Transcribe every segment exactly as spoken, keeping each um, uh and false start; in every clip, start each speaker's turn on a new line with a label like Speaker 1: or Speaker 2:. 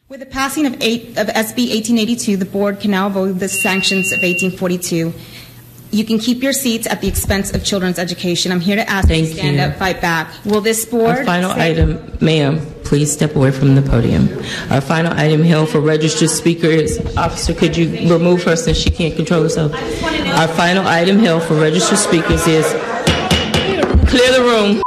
Speaker 1: With the passing of, eight, of S B eighteen eighty-two, the board can now vote the sanctions of eighteen forty-two. You can keep your seats at the expense of children's education. I'm here to ask
Speaker 2: Thank
Speaker 1: you to stand
Speaker 2: you.
Speaker 1: up, fight back. Will this board...
Speaker 2: Our final
Speaker 1: say-
Speaker 2: item, ma'am, please step away from the podium. Our final item held for registered speaker is, officer, could you remove her since she can't control herself? Our final item held for registered speakers is, clear the room.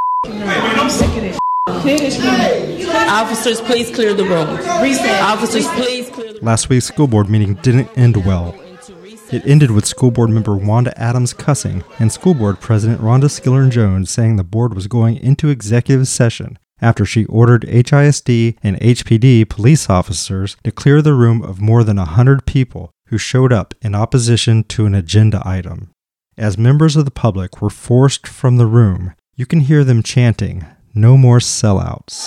Speaker 2: Officers, please clear the room. Officers, please clear the room.
Speaker 3: Last week's school board meeting didn't end well. It ended with school board member Wanda Adams cussing and school board president Rhonda Skillern-Jones saying the board was going into executive session after she ordered H I S D and H P D police officers to clear the room of more than one hundred people who showed up in opposition to an agenda item. As members of the public were forced from the room, you can hear them chanting, "No more sellouts."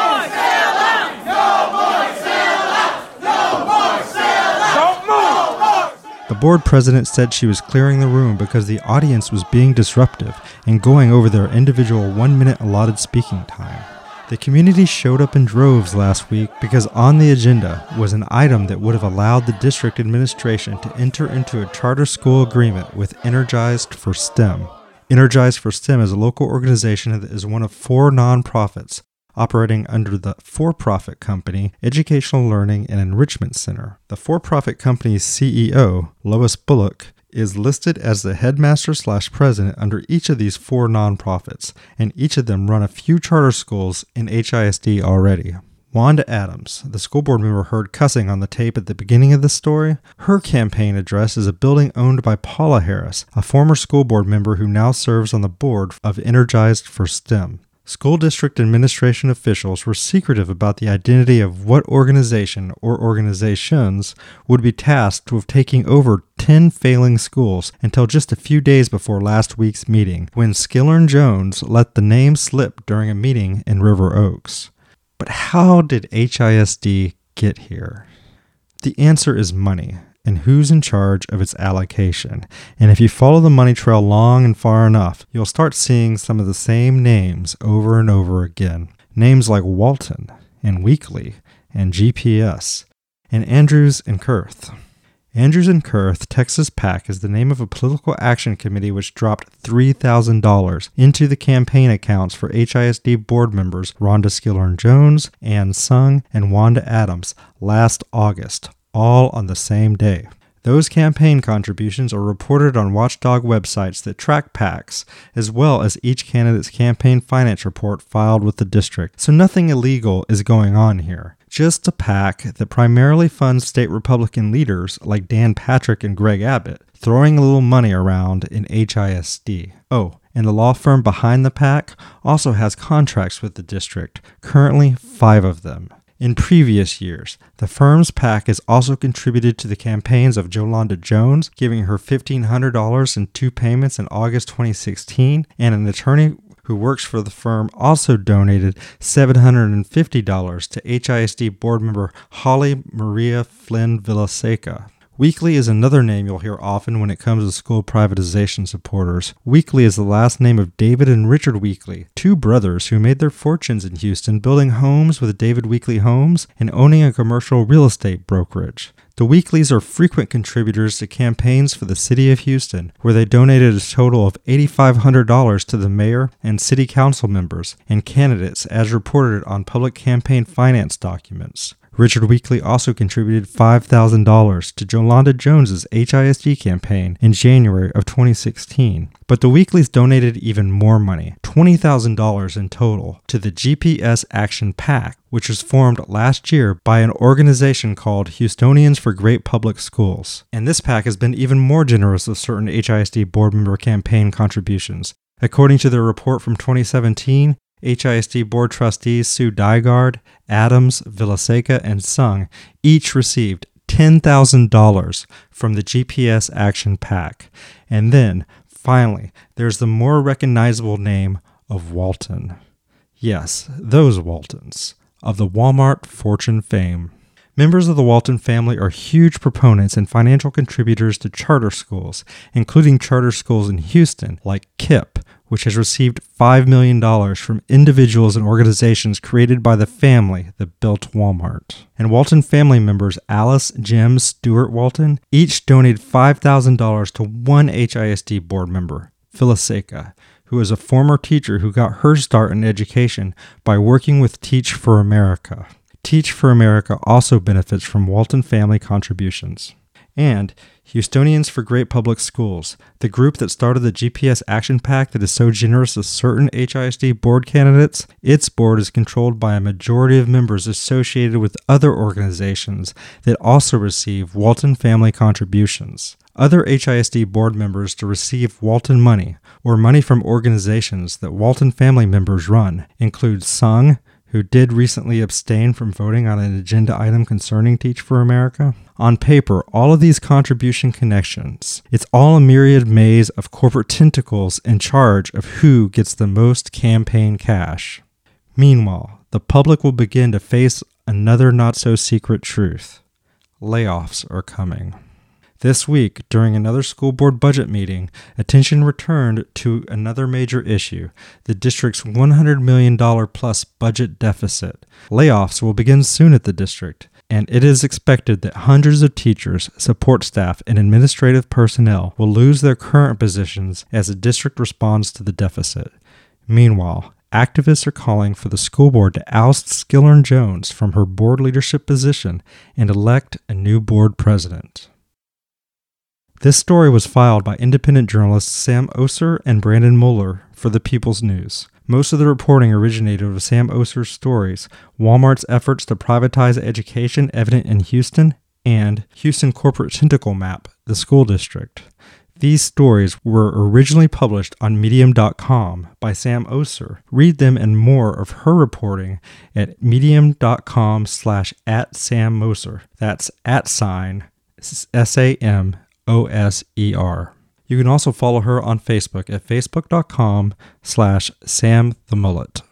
Speaker 3: The board president said she was clearing the room because the audience was being disruptive and going over their individual one-minute allotted speaking time. The community showed up in droves last week because on the agenda was an item that would have allowed the district administration to enter into a charter school agreement with Energized for STEM. Energized for STEM is a local organization that is one of four nonprofits operating under the for-profit company Educational Learning and Enrichment Center. The for-profit company's C E O, Lois Bullock, is listed as the headmaster slash president under each of these four nonprofits, and each of them run a few charter schools in H I S D already. Wanda Adams, the school board member heard cussing on the tape at the beginning of the story, her campaign address is a building owned by Paula Harris, a former school board member who now serves on the board of Energized for STEM. School district administration officials were secretive about the identity of what organization or organizations would be tasked with taking over ten failing schools until just a few days before last week's meeting, when Skillern-Jones let the name slip during a meeting in River Oaks. But how did H I S D get here? The answer is money, and who's in charge of its allocation. And if you follow the money trail long and far enough, you'll start seeing some of the same names over and over again. Names like Walton, and Weekly, and G P S, and Andrews and Kurth. Andrews and Kurth Texas PAC is the name of a political action committee which dropped three thousand dollars into the campaign accounts for H I S D board members Rhonda Skillern-Jones, Ann Sung, and Wanda Adams last August, all on the same day. Those campaign contributions are reported on watchdog websites that track PACs, as well as each candidate's campaign finance report filed with the district, so nothing illegal is going on here. Just a PAC that primarily funds state Republican leaders like Dan Patrick and Greg Abbott, throwing a little money around in H I S D. Oh, and the law firm behind the PAC also has contracts with the district, currently five of them. In previous years, the firm's PAC has also contributed to the campaigns of Jolanda Jones, giving her fifteen hundred dollars in two payments in August twenty sixteen, and an attorney who works for the firm also donated seven hundred fifty dollars to H I S D board member Holly Maria Flynn Villaseca. Weekly is another name you'll hear often when it comes to school privatization supporters. Weekly is the last name of David and Richard Weekly, two brothers who made their fortunes in Houston building homes with David Weekly Homes and owning a commercial real estate brokerage. The Weekleys are frequent contributors to campaigns for the city of Houston, where they donated a total of eight thousand five hundred dollars to the mayor and city council members and candidates as reported on public campaign finance documents. Richard Weekly also contributed five thousand dollars to Jolanda Jones's H I S D campaign in January of twenty sixteen. But the Weekleys donated even more money, twenty thousand dollars in total, to the G P S Action PAC, which was formed last year by an organization called Houstonians for Great Public Schools. And this PAC has been even more generous with certain H I S D board member campaign contributions. According to their report from twenty seventeen, H I S D board trustees Sue Dygard, Adams, Villaseca, and Sung each received ten thousand dollars from the G P S Action PAC. And then, finally, there's the more recognizable name of Walton. Yes, those Waltons, of the Walmart fortune fame. Members of the Walton family are huge proponents and financial contributors to charter schools, including charter schools in Houston like KIPP, which has received five million dollars from individuals and organizations created by the family that built Walmart. And Walton family members Alice, Jim, Stuart Walton each donated five thousand dollars to one H I S D board member, Phyllis Seka, who is a former teacher who got her start in education by working with Teach for America. Teach for America also benefits from Walton family contributions. And Houstonians for Great Public Schools, the group that started the G P S Action Pack that is so generous to certain H I S D board candidates, its board is controlled by a majority of members associated with other organizations that also receive Walton family contributions. Other H I S D board members to receive Walton money, or money from organizations that Walton family members run, include Sung, who did recently abstain from voting on an agenda item concerning Teach for America. On paper, all of these contribution connections, it's all a myriad maze of corporate tentacles in charge of who gets the most campaign cash. Meanwhile, the public will begin to face another not-so-secret truth. Layoffs are coming. This week, during another school board budget meeting, attention returned to another major issue, the district's one hundred million dollars plus budget deficit. Layoffs will begin soon at the district, and it is expected that hundreds of teachers, support staff, and administrative personnel will lose their current positions as the district responds to the deficit. Meanwhile, activists are calling for the school board to oust Skillern Jones from her board leadership position and elect a new board president. This story was filed by independent journalists Sam Oser and Brandon Mueller for the People's News. Most of the reporting originated with Sam Oser's stories, Walmart's efforts to privatize education evident in Houston, and Houston Corporate Tentacle Map, the school district. These stories were originally published on medium dot com by Sam Oser. Read them and more of her reporting at medium dot com slash at Sam Moser. That's at sign S A M O S E R. You can also follow her on Facebook at facebook dot com slash Sam the Mullet.